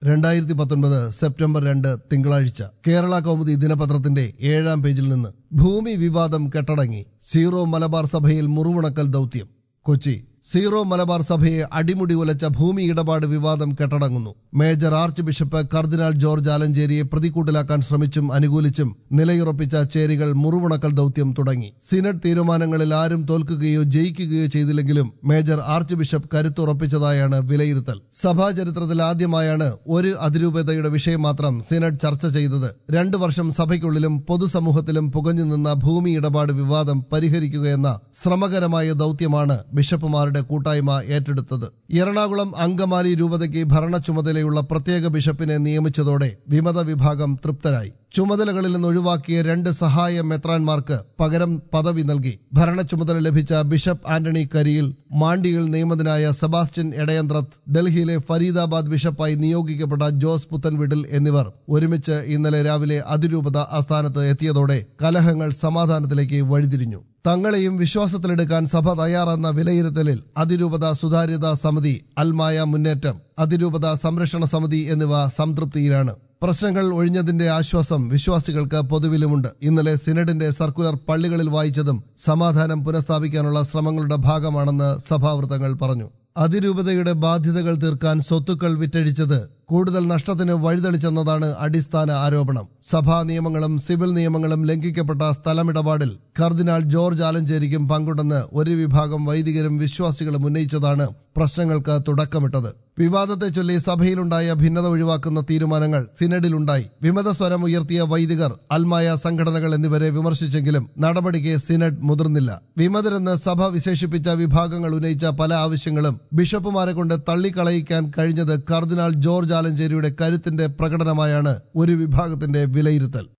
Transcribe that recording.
2019 September 2 തിങ്കളാഴ്ച കേരള കൗമുദി ദിനപത്രത്തിന്റെ 7-ാം പേജിൽ നിന്ന് ഭൂമി വിവാദം കെട്ടടങ്ങി. സീറോ മലബാർ സഭയിൽ മുറിവുണക്കൽ ദൗത്യം. കൊച്ചി. സീറോ മലബാർ സഭയെ അടിമുടി ഉലച്ച ഭൂമി ഇടപാട് വിവാദം കെട്ടടങ്ങുന്നു. മേജർ ആർച്ച് ബിഷപ്പ് കർദിനാൾ ജോർജ് ആലഞ്ചേരിയെ പ്രതിക്കൂട്ടിലാക്കാൻ ശ്രമിച്ചും അനുകൂലിച്ചും നിലയുറപ്പിച്ച ചേരികൾ മുറിവുണക്കൽ ദൗത്യം തുടങ്ങി. സിനഡ് തീരുമാനങ്ങളിൽ ആരും തോൽക്കുകയോ ജയിക്കുകയോ ചെയ്തില്ലെങ്കിലും മേജർ ആർച്ച് ബിഷപ്പ് കരുത്തുറപ്പിച്ചതായാണ് വിലയിരുത്തൽ. സഭാ ചരിത്രത്തിൽ ആദ്യമായാണ് ഒരു അതിരൂപതയുടെ വിഷയം മാത്രം സിനഡ് ചർച്ച ചെയ്തത്. 2 വർഷം സഭയ്ക്കുള്ളിലും പൊതുസമൂഹത്തിലും പുകഞ്ഞു നിന്ന ഭൂമി ഇടപാട് വിവാദം പരിഹരിക്കുകയെന്ന ശ്രമകരമായ ദൗത്യമാണ് ബിഷപ്പുമാരുടെ കൂട്ടായ്മ ഏറ്റെടുത്തത്. എറണാകുളം അങ്കമാലി രൂപതയ്ക്ക് ഭരണ ചുമതലയുള്ള പ്രത്യേക ബിഷപ്പിനെ നിയമിച്ചതോടെ വിമത വിഭാഗം തൃപ്തരായി. ചുമതലകളിൽ നിന്ന് ഒഴിവാക്കിയ 2 സഹായ മെത്രാൻമാർക്ക് പകരം പദവി നൽകി. ഭരണ ചുമതല ലഭിച്ച ബിഷപ്പ് ആന്റണി കരിയിൽ, മാണ്ടിയിൽ നിയമിതനായ സെബാസ്റ്റ്യൻ എടയന്ത്രത്ത്, ഡൽഹിയിലെ ഫരീദാബാദ് ബിഷപ്പായി നിയോഗിക്കപ്പെട്ട ജോസ് പുത്തൻവീട്ടിൽ എന്നിവർ ഒരുമിച്ച് ഇന്നലെ രാവിലെ അതിരൂപത ആസ്ഥാനത്ത് എത്തിയതോടെ കലഹങ്ങൾ സമാധാനത്തിലേക്ക് വഴിതിരിഞ്ഞു. തങ്ങളെയും വിശ്വാസത്തിലെടുക്കാൻ സഭ തയ്യാറെന്ന വിലയിരുത്തലിൽ അതിരൂപത സുതാര്യതാ സമിതി, അൽമായ മുന്നേറ്റം, അതിരൂപത സംരക്ഷണ സമിതി എന്നിവ സംതൃപ്തിയിലാണ്. പ്രശ്നങ്ങൾ ഒഴിഞ്ഞതിന്റെ ആശ്വാസം വിശ്വാസികൾക്ക് പൊതുവിലുമുണ്ട്. ഇന്നലെ സിനഡിന്റെ സർക്കുലർ പള്ളികളിൽ വായിച്ചതും സമാധാനം പുനഃസ്ഥാപിക്കാനുള്ള ശ്രമങ്ങളുടെ ഭാഗമാണെന്ന് സഭാവൃത്തങ്ങൾ പറഞ്ഞു. അതിരൂപതയുടെ ബാധ്യതകൾ തീർക്കാൻ സ്വത്തുക്കൾ വിറ്റഴിച്ചത് കൂടുതൽ നഷ്ടത്തിന് വഴിതെളിച്ചെന്നതാണ് അടിസ്ഥാന ആരോപണം. സഭാ നിയമങ്ങളും സിവിൽ നിയമങ്ങളും ലംഘിക്കപ്പെട്ട സ്ഥലമിടപാടിൽ കർദിനാൾ ജോർജ് ആലഞ്ചേരിക്കും പങ്കുണ്ടെന്ന് ഒരു വിഭാഗം വൈദികരും വിശ്വാസികളും ഉന്നയിച്ചതാണ് പ്രശ്നങ്ങൾക്ക് തുടക്കമിട്ടത്. വിവാദത്തെ ചൊല്ലി സഭയിലുണ്ടായ ഭിന്നത ഒഴിവാക്കുന്ന തീരുമാനങ്ങൾ സിനഡിലുണ്ടായി. വിമത സ്വരം ഉയർത്തിയ വൈദികർ, അൽമായ സംഘടനകൾ എന്നിവരെ വിമർശിച്ചെങ്കിലും നടപടിക്ക് സിനഡ് മുതിർന്നില്ല. വിമതരെന്ന് സഭ വിശേഷിപ്പിച്ച വിഭാഗങ്ങൾ ഉന്നയിച്ച പല ആവശ്യങ്ങളും ബിഷപ്പുമാരെ കൊണ്ട് തള്ളിക്കളയിക്കാൻ കഴിഞ്ഞത് കർദിനാൾ ജോർജ് ആലഞ്ചേരിയുടെ കരുത്തിന്റെ പ്രകടനമായാണ് ഒരു വിഭാഗത്തിന്റെ വിലയിരുത്തൽ.